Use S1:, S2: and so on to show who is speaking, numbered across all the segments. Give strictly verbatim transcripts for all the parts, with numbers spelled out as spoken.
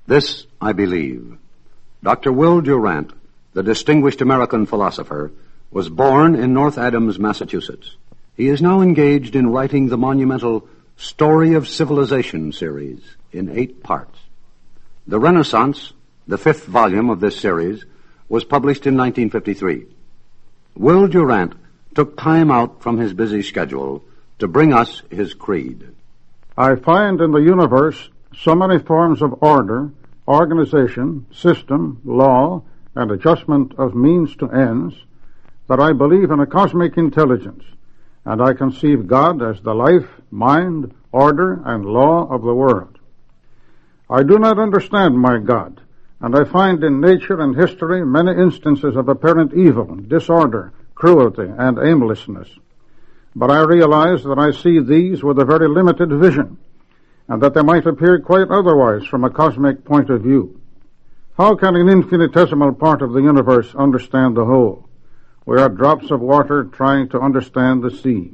S1: This I believe. Doctor Will Durant, the distinguished American philosopher, was born in North Adams, Massachusetts. He is now engaged in writing the monumental Story of Civilization series in eight parts. The Renaissance, the fifth volume of this series, was published in nineteen fifty-three. Will Durant took time out from his busy schedule to bring us his creed.
S2: I find in the universe so many forms of order, organization, system, law, and adjustment of means to ends that I believe in a cosmic intelligence, and I conceive God as the life, mind, order, and law of the world. I do not understand my God, and I find in nature and history many instances of apparent evil, disorder, cruelty, and aimlessness. But I realize that I see these with a very limited vision, and that they might appear quite otherwise from a cosmic point of view. How can an infinitesimal part of the universe understand the whole? We are drops of water trying to understand the sea.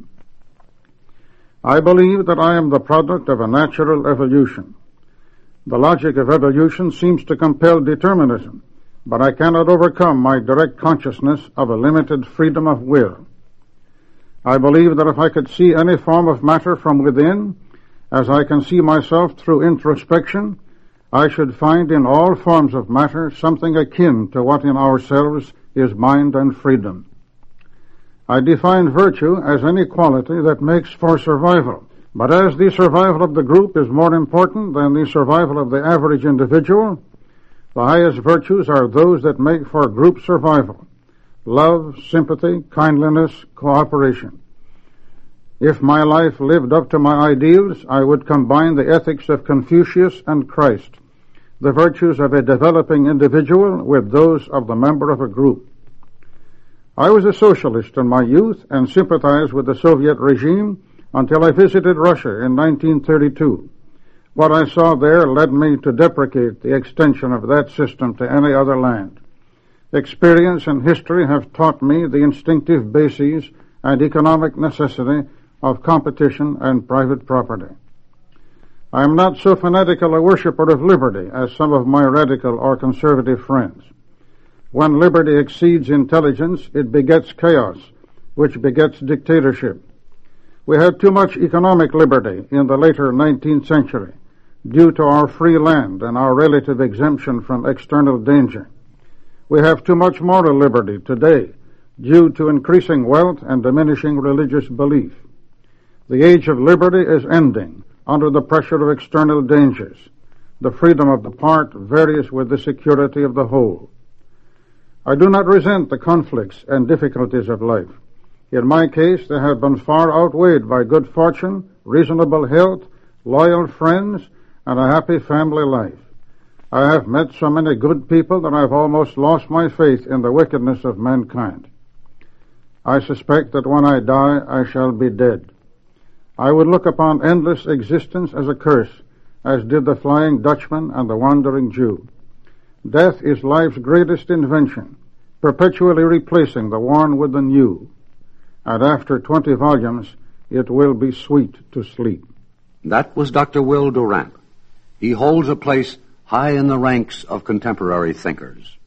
S2: I believe that I am the product of a natural evolution. The logic of evolution seems to compel determinism, but I cannot overcome my direct consciousness of a limited freedom of will. I believe that if I could see any form of matter from within, as I can see myself through introspection, I should find in all forms of matter something akin to what in ourselves is mind and freedom. I define virtue as any quality that makes for survival, but as the survival of the group is more important than the survival of the average individual, the highest virtues are those that make for group survival: love, sympathy, kindliness, cooperation. If my life lived up to my ideals, I would combine the ethics of Confucius and Christ, the virtues of a developing individual with those of the member of a group. I was a socialist in my youth and sympathized with the Soviet regime until I visited Russia in nineteen thirty-two. What I saw there led me to deprecate the extension of that system to any other land. Experience and history have taught me the instinctive bases and economic necessity of competition and private property. I am not so fanatical a worshipper of liberty as some of my radical or conservative friends. When liberty exceeds intelligence, it begets chaos, which begets dictatorship. We had too much economic liberty in the later nineteenth century due to our free land and our relative exemption from external danger. We have too much moral liberty today due to increasing wealth and diminishing religious belief. The age of liberty is ending under the pressure of external dangers. The freedom of the part varies with the security of the whole. I do not resent the conflicts and difficulties of life. In my case, they have been far outweighed by good fortune, reasonable health, loyal friends, and a happy family life. I have met so many good people that I have almost lost my faith in the wickedness of mankind. I suspect that when I die, I shall be dead. I would look upon endless existence as a curse, as did the Flying Dutchman and the Wandering Jew. Death is life's greatest invention, perpetually replacing the worn with the new. And after twenty volumes, it will be sweet to sleep.
S1: That was Doctor Will Durant. He holds a place high in the ranks of contemporary thinkers.